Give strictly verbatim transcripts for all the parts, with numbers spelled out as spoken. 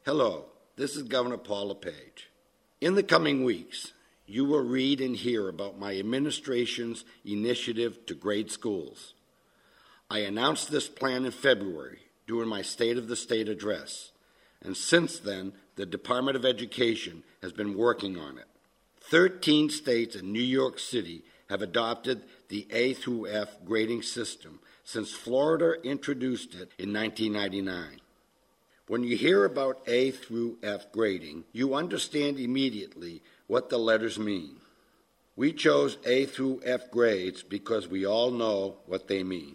Hello, this is Governor Paul LePage. In the coming weeks, you will read and hear about my administration's initiative to grade schools. I announced this plan in February during my State of the State address, and since then, the Department of Education has been working on it. Thirteen states and New York City have adopted the A through F grading system since Florida introduced it in nineteen ninety-nine. When you hear about A through F grading, you understand immediately what the letters mean. We chose A through F grades because we all know what they mean.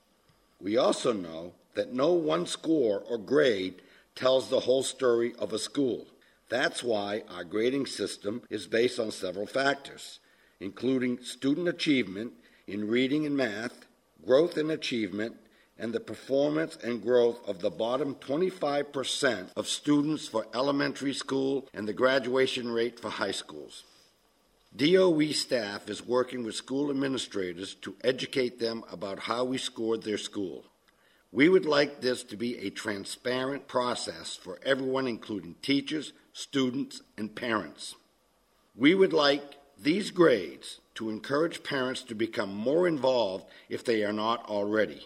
We also know that no one score or grade tells the whole story of a school. That's why our grading system is based on several factors, including student achievement in reading and math, growth and achievement, and the performance and growth of the bottom twenty-five percent of students for elementary school and the graduation rate for high schools. D O E staff is working with school administrators to educate them about how we scored their school. We would like this to be a transparent process for everyone, including teachers, students, and parents. We would like these grades to encourage parents to become more involved if they are not already.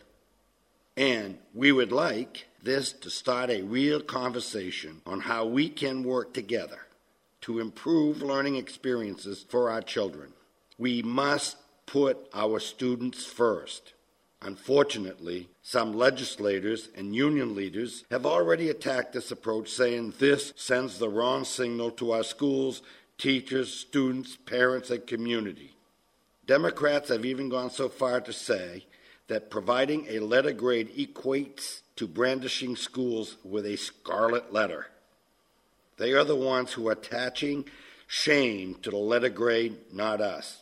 And we would like this to start a real conversation on how we can work together to improve learning experiences for our children. We must put our students first. Unfortunately, some legislators and union leaders have already attacked this approach, saying this sends the wrong signal to our schools, teachers, students, parents, and community. Democrats have even gone so far to say that providing a letter grade equates to brandishing schools with a scarlet letter. They are the ones who are attaching shame to the letter grade, not us.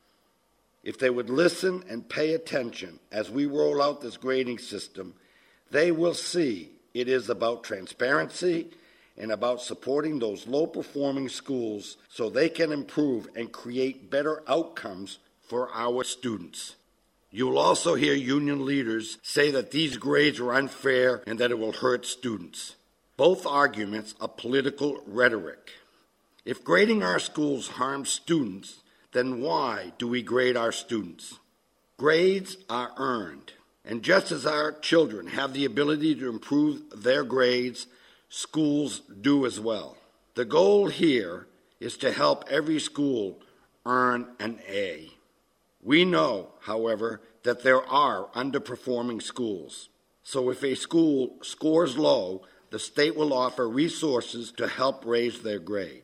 If they would listen and pay attention as we roll out this grading system, they will see it is about transparency and about supporting those low-performing schools so they can improve and create better outcomes for our students. You will also hear union leaders say that these grades are unfair and that it will hurt students. Both arguments are political rhetoric. If grading our schools harms students, then why do we grade our students? Grades are earned, and just as our children have the ability to improve their grades, schools do as well. The goal here is to help every school earn an A. We know, however, that there are underperforming schools. So if a school scores low, the state will offer resources to help raise their grade.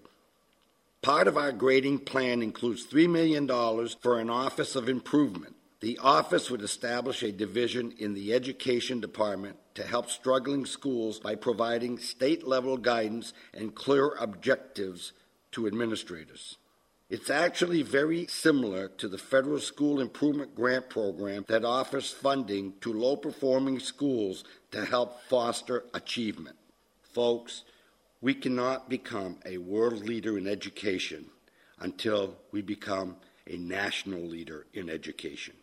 Part of our grading plan includes three million dollars for an Office of Improvement. The office would establish a division in the Education Department to help struggling schools by providing state-level guidance and clear objectives to administrators. It's actually very similar to the Federal School Improvement Grant Program that offers funding to low-performing schools to help foster achievement. Folks, we cannot become a world leader in education until we become a national leader in education.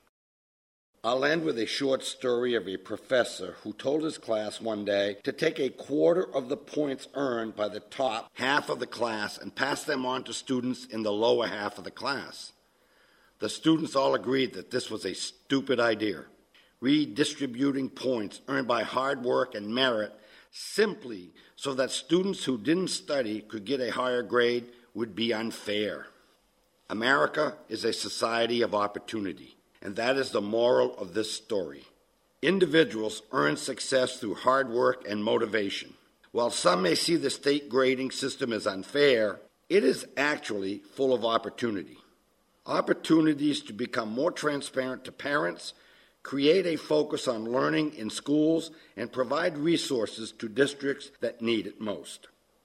I'll end with a short story of a professor who told his class one day to take a quarter of the points earned by the top half of the class and pass them on to students in the lower half of the class. The students all agreed that this was a stupid idea. Redistributing points earned by hard work and merit simply so that students who didn't study could get a higher grade would be unfair. America is a society of opportunity. And that is the moral of this story. Individuals earn success through hard work and motivation. While some may see the state grading system as unfair, it is actually full of opportunity. Opportunities to become more transparent to parents, create a focus on learning in schools, and provide resources to districts that need it most.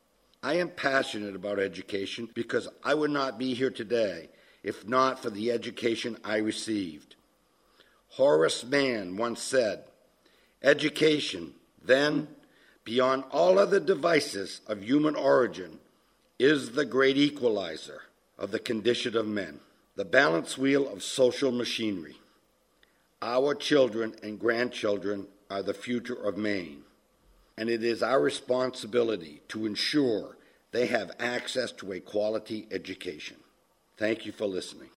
I am passionate about education because I would not be here today if not for the education I received. Horace Mann once said, "Education, then, beyond all other devices of human origin, is the great equalizer of the condition of men, the balance wheel of social machinery. Our children and grandchildren are the future of Maine. and it is our responsibility to ensure they have access to a quality education. Thank you for listening.